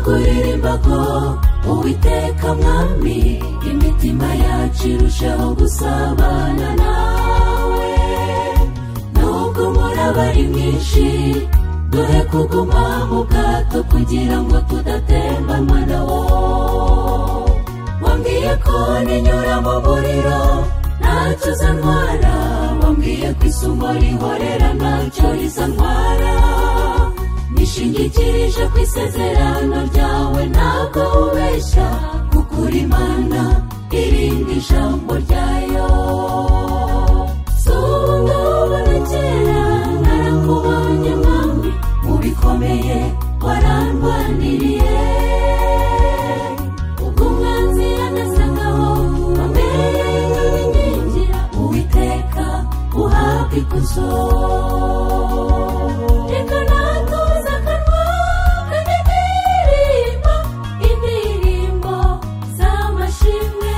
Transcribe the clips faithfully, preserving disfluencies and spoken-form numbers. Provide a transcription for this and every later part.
twakuririmba ko Uwiteka mwami imitima yacu irushaho gusabana nawe nubwo umuraba ari mwinshi duhe kuguma mu bwato kugira ngo tudatembanwa nawo wambwiye ko ninyura mu muriro ntacyo uzantwara wambwiye ko isumo rihorera ntacyo rizantwara nishingikirije ku isezerano ryawe ntabwo ubeshya kuko uri Imana irindi ijambo ryayo si ubu ngubu na kera narakubonye mwami mu bikomeye warandwaniriye ubwo umwanzi yanasagaho wambereye nk'abingingira Uwiteka uhabwe ikuzo reka natuza akanwa k'indirimbo indirimbo z'amashimwe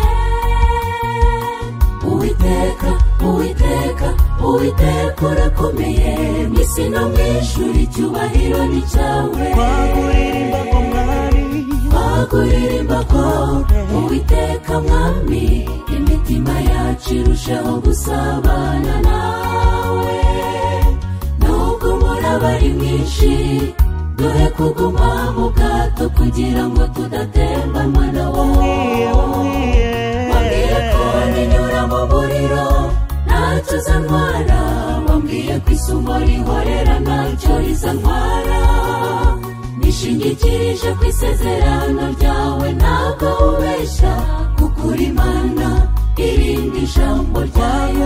Uwiteka Uwiteka Uwiteka urakomeye mw'isi no mw'ijuru icyubahiro ni cyawe twakuririmba ko Uwiteka mwami imitima yacu irushaho gusabana nawe nubwo umuraba ari mwinshi duhe kuguma mu bwato kugira ngo tudatembanwa nawo wambwiye ko ninyura mu muriro ntacyo uzantwara wambwiye ko isumo rihorera ntacyo rizantwara nishingikirije ku isezerano ryawe ntabwo ubeshya kuko uri Imana irindi ijambo ryayo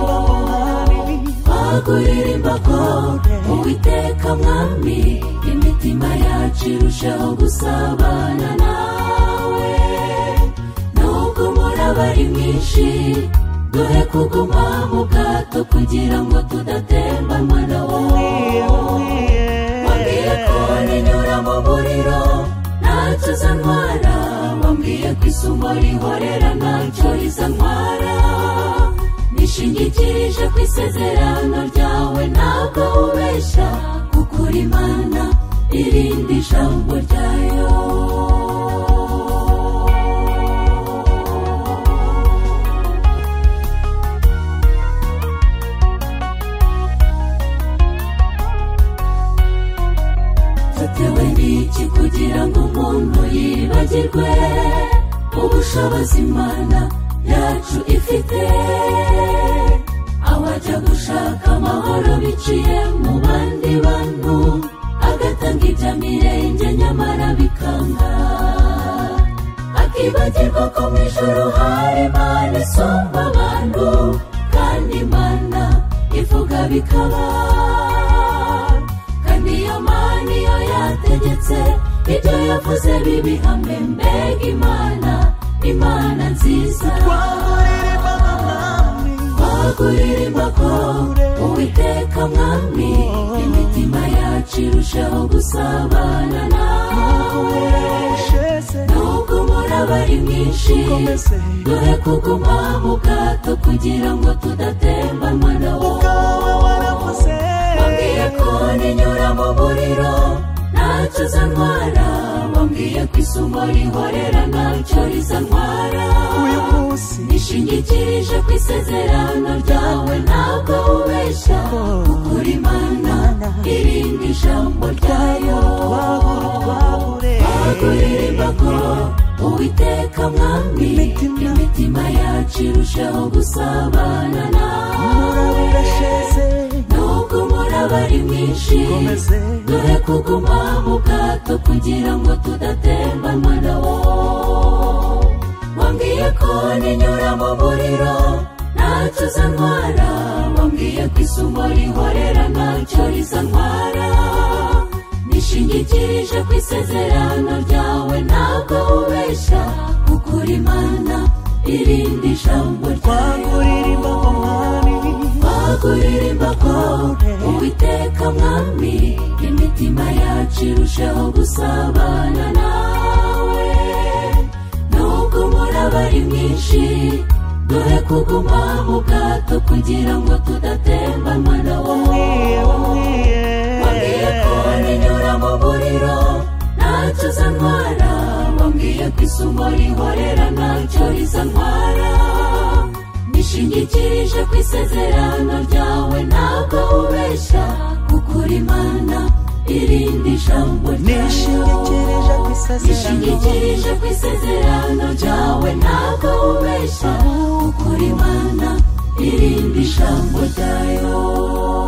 twakuririmba ko Uwiteka mwami imitima yacu irushaho gusabana nawe nubwo umuraba ari mwinshi duhe kuguma mu bwato kugira ngo tudatembanwa nawo wambwiye ko ninyura mu muriro ntacyo uzantwara wambwiye ko isumo rihorera ntacyo rizantwara nishingikirije ku isezerano ryawe ntabwo ubeshya kuko uri Imana irindi ijambo ryayo zatewe n'iki kugira ngo umuntu yibagirwe ubushobozi Imana yacu ifite awajya gushaka amahoro biciye mu bandi bantu agatanga ibya mirenge nyamara bikanga akibagirwa ko mu ijuru hari Imana isumba abantu kandi Imana ivuga bikaba kandi iyo Mana iyo yategetse ibyo yavuze bibihame mbega Imana Imana nziza twakuririmba ko Uwiteka mwami imitima yacu irushaho gusabana nawe nubwo umuraba ari mwinshi duhe kuguma mu bwato kugira ngo tudatembanwa nawo wambwiye ko ninyura mu muriro ntacyo uzantwara wambwiye ko isumo rihorera ntacyo rizantwara nishingikirije ku isezerano ryawe ntabwo ubeshya kuko uri Imana irindi ijambo ryayo twakuririmba ko Uwiteka mwami imitima yacu irushaho gusabana nawe nubwo umuraba ari mwinshi duhe kuguma mu bwato kugira ngo tudatembanwa nawo wambwiye ko ninyura mu muriro ntacyo uzantwara wambwiye ko isumo rihorera ntacyo rizantwara nishingikirije ku isezerano ryawe ntabwo ubeshya kuko uri Imana irindi ijambo ryayo twakuririmba ko Uwiteka mwami imitima yacu irushaho gusabana nawe nubwo umuraba ari mwinshi duhe kuguma mu bwato kugira ngo tudatembanwa nawo wambwiye ko ninyura mu muriro ntacyo zantwara wambwiye ko isumo rihorera ntacyo rizantwara nishingikirije ku isezerano ryawe ntabwo ubeshya kuko uri Imana irindi jambo nishingikirije ku isezerano nishingikirije ku isezerano ryawe ntabwo ubeshya kuko uri Imana irindi jambo ryayo